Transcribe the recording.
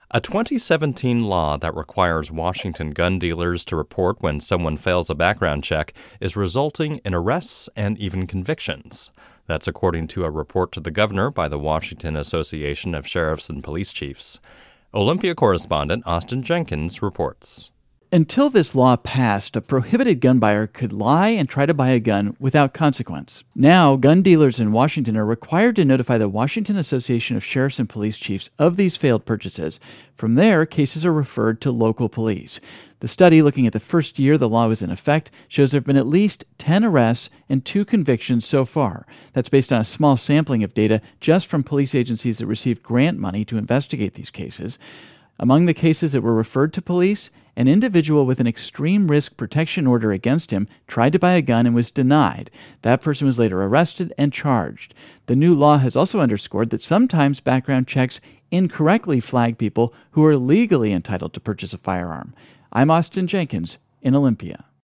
A 2017 law that requires Washington gun dealers to report when someone fails a background check is resulting in arrests and even convictions. That's according to a report to the governor by the Washington Association of Sheriffs and Police Chiefs. Olympia correspondent Austin Jenkins reports. Until this law passed, a prohibited gun buyer could lie and try to buy a gun without consequence. Now, gun dealers in Washington are required to notify the Washington Association of Sheriffs and Police Chiefs of these failed purchases. From there, cases are referred to local police. The study, looking at the first year the law was in effect, shows there have been at least 10 arrests and 2 convictions so far. That's based on a small sampling of data just from police agencies that received grant money to investigate these cases. Among the cases that were referred to police, an individual with an extreme risk protection order against him tried to buy a gun and was denied. That person was later arrested and charged. The new law has also underscored that sometimes background checks incorrectly flag people who are legally entitled to purchase a firearm. I'm Austin Jenkins in Olympia.